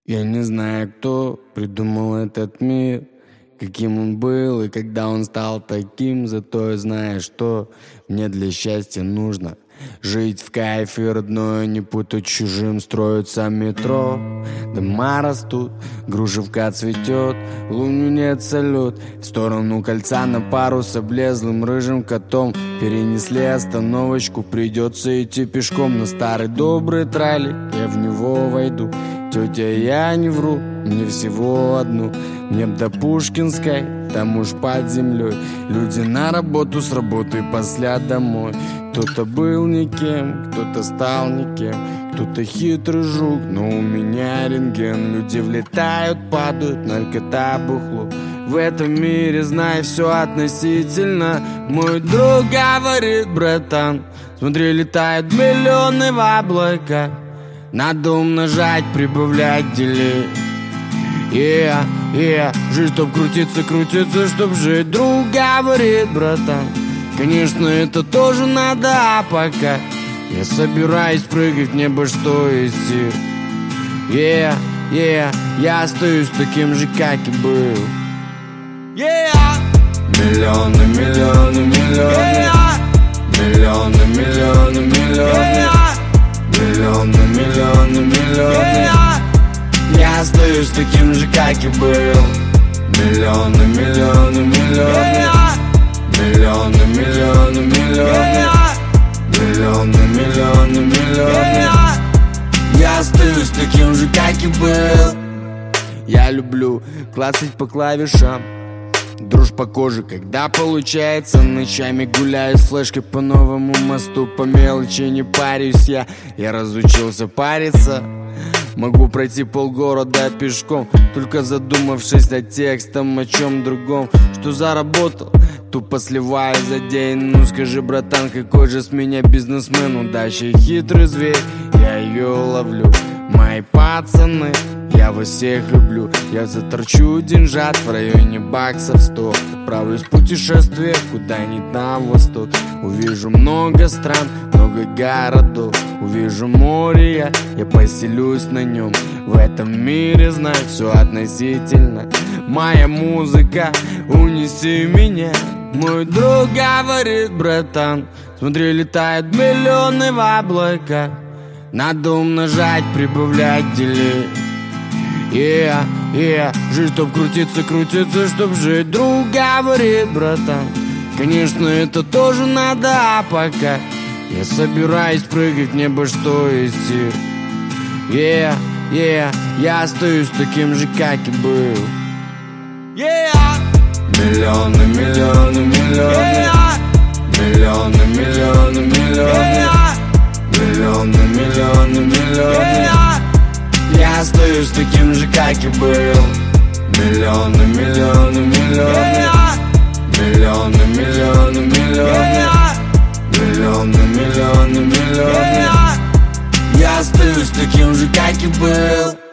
Я не знаю, кто придумал этот мир, каким он был и когда он стал таким. Зато я знаю, что мне для счастья нужно жить в кайфе родное, не путать чужим. Строится метро, дома растут, Грушевка цветет, луню нет салют. В сторону кольца на пару с облезлым рыжим котом перенесли остановочку, придется идти пешком. На старый добрый тралик я в него войду. Тетя, я не вру, мне всего одну. Мне б до Пушкинской, там уж под землей. Люди на работу, с работы после домой. Кто-то был никем, кто-то стал никем, кто-то хитрый жук, но у меня рентген. Люди влетают, падают, наркота, бухло. В этом мире, знай, все относительно. Мой друг говорит: братан, смотри, летают миллионы в облаках. Надо умножать, прибавлять, делить. Жизнь, чтоб крутиться, крутиться, чтоб жить. Друг говорит: братан, конечно, это тоже надо, а пока я собираюсь прыгать в небо, что есть сил. Я остаюсь таким же, как и был. Миллионы, миллионы, миллионы. Миллионы, миллионы, миллионы. Миллионы, миллионы, миллионы. Я остаюсь таким же, как и был. Миллионы, миллионы, миллионы. Миллионы, миллионы, миллионы. Миллионы, миллионы, миллионы. Я остаюсь таким же, как и был. Я люблю клацать по клавишам, дрожь по коже, когда получается. Ночами гуляю с флешкой по новому мосту. По мелочи не парюсь я разучился париться. Могу пройти полгорода пешком, только задумавшись о текстом, о чем другом. Что заработал, тупо сливаю за день. Ну скажи, братан, какой же с меня бизнесмен? Удача хитрый зверь, я ее ловлю. Мои пацаны, я вас всех люблю. Я заторчу деньжат в районе баксов 100. Отправлюсь в путешествие куда-нибудь на восток. Увижу много стран, много городов. Увижу море, я поселюсь на нем. В этом мире, знай, все относительно. Моя музыка, унеси меня. Мой друг говорит: братан, смотри, летают миллионы в облаках. Надо умножать, прибавлять, делить. Жизнь, чтоб крутиться, крутиться, чтоб жить. Друг говорит: братан, конечно, это тоже надо, а пока я собираюсь прыгать в небо, что есть сил. Я остаюсь таким же, как и был. Миллионы, миллионы, миллионы. Миллионы, миллионы, миллионы. Миллионы, миллионы, миллионы. Я остаюсь таким же, как и был. Миллионы, миллионы, миллионы. Миллионы, миллионы, миллионы. Миллионы, миллионы, миллионы. Я остаюсь таким же, как и был.